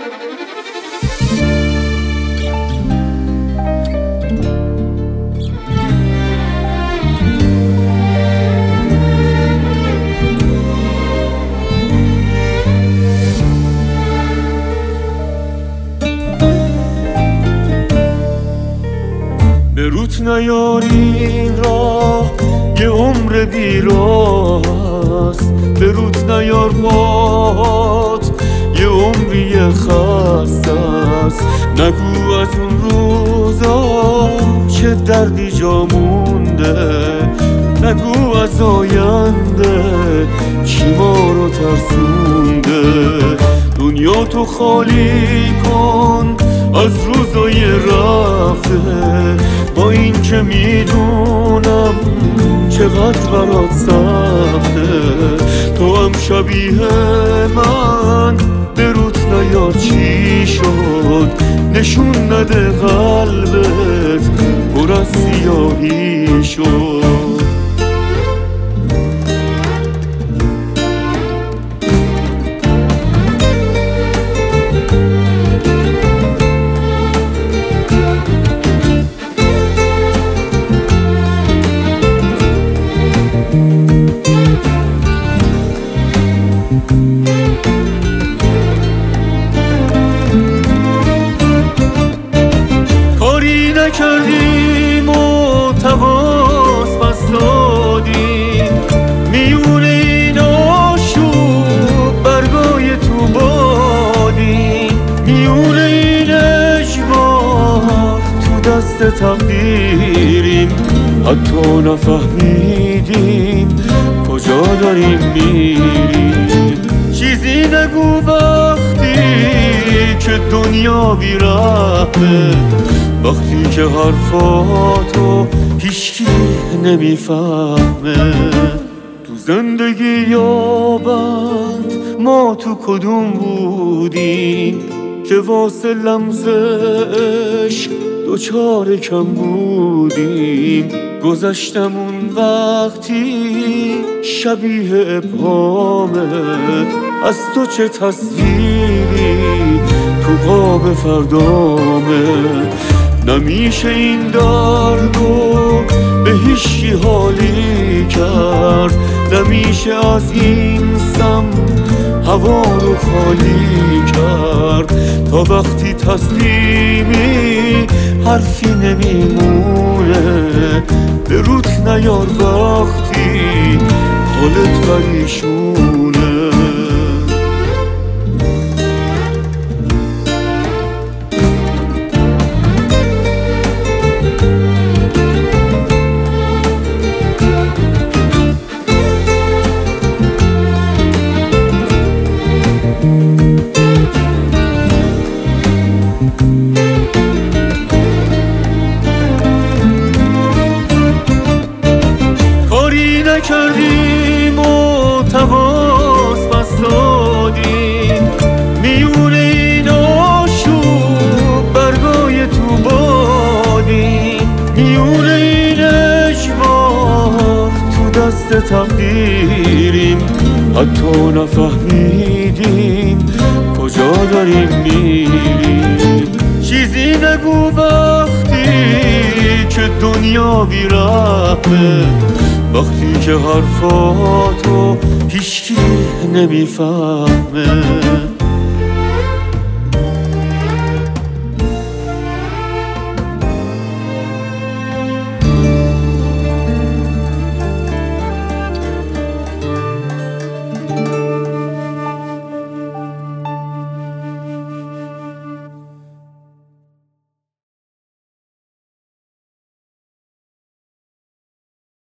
به روت نیاری این راه یه عمر بیراست، به روت نیار پات یه عمری خسته است. نگو از اون روزا چه دردی جا مونده، نگو از آینده چی ما رو ترسونده. دنیا تو خالی کن از روزای رفته، با این که میدونم چقدر برات سخته. تو هم شبیه من به روت نیار چی شد، نشون نده قلبت پر از سیاهی شد. کاری نکردیم و تواس بس دادیم، میون این آشوب برگای تو بادیم. میون این اجبار تو دست تقدیریم، حتی نفهمیدیم کجا داریم میریم. چیزی نگو وقتی که دنیا بی‌رحمه، وقتی که حرفاتو هیچکی نمیفهمه. تو زندگی یابند ما تو کدوم بودیم که واسه لمس عشق دوچار کم بودیم. گذشتمون وقتی شبیه ابهامه، از تو چه تصویری تو قاب فردامه. نمیشه این دردو به هیچی حالی کرد، نمیشه از این سم هوا رو خالی کرد. تا وقتی تسلیمی حرفی نمیمونه، به روت نیار وقتی حالت پریشونه. کاری نکردیم و تواس بس دادیم، میون این آشوب برگای تو بادیم. میون این اجبار تو دست تقدیریم، حتی نفهمیدیم کجا داریم میریم. چیزی نگو وقتی که دنیا بی‌رحمه، وقتی که حرفاتو هیچکی نمیفهمه.